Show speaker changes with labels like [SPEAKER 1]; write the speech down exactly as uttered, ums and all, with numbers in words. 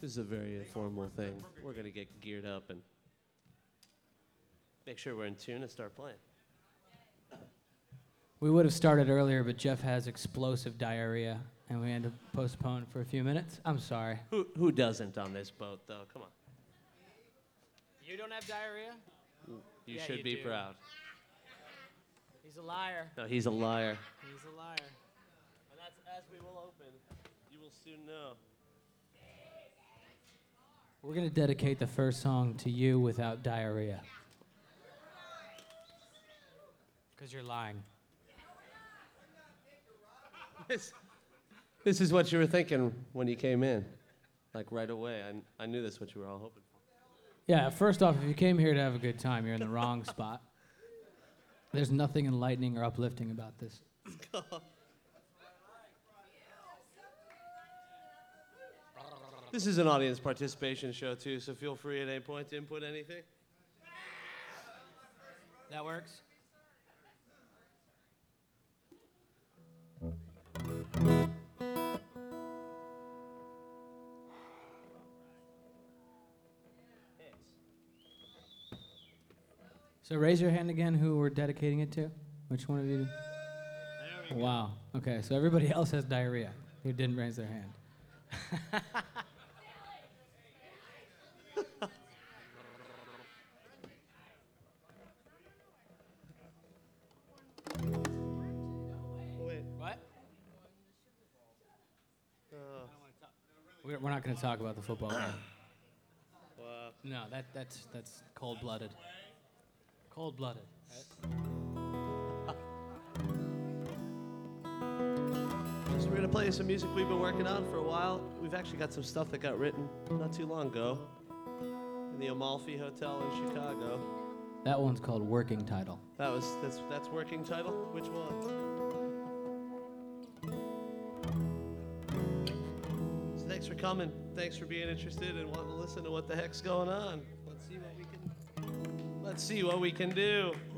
[SPEAKER 1] This is a very informal thing. We're going to get geared up and make sure we're in tune and start playing.
[SPEAKER 2] We would have started earlier, but Jeff has explosive diarrhea, and we had to postpone for a few minutes. I'm sorry.
[SPEAKER 1] Who who doesn't on this boat, though? Come on.
[SPEAKER 2] You don't have diarrhea?
[SPEAKER 1] You
[SPEAKER 2] Yeah,
[SPEAKER 1] should
[SPEAKER 2] you
[SPEAKER 1] be
[SPEAKER 2] do.
[SPEAKER 1] proud.
[SPEAKER 2] He's a liar.
[SPEAKER 1] No, he's a liar.
[SPEAKER 2] He's a liar.
[SPEAKER 1] And that's as we will open. You will soon know.
[SPEAKER 2] We're going to dedicate the first song to you without diarrhea. Because you're lying.
[SPEAKER 1] This, this is what you were thinking when you came in. Like right away. I, I knew this is what you were all hoping for.
[SPEAKER 2] Yeah, first off, if you came here to have a good time, you're in the wrong spot. There's nothing enlightening or uplifting about this.
[SPEAKER 1] This is an audience participation show, too, so feel free at any point to input anything.
[SPEAKER 2] That works? So raise your hand again who we're dedicating it to. Which one of you?
[SPEAKER 1] There we go.
[SPEAKER 2] Wow. Okay, so everybody else has diarrhea who didn't raise their hand.
[SPEAKER 1] Wait.
[SPEAKER 2] What?
[SPEAKER 1] Uh,
[SPEAKER 2] We're, we're not going to talk about the football game.
[SPEAKER 1] wow.
[SPEAKER 2] No, that that's that's cold-blooded. Cold-blooded.
[SPEAKER 1] So we're gonna play some music we've been working on for a while. We've actually got some stuff that got written not too long ago in the Amalfi Hotel in Chicago.
[SPEAKER 2] That one's called Working Title.
[SPEAKER 1] That was that's that's working title. Which one? So thanks for coming. Thanks for being interested and wanting to listen to what the heck's going on. Let's see what we can. Let's see what we can do.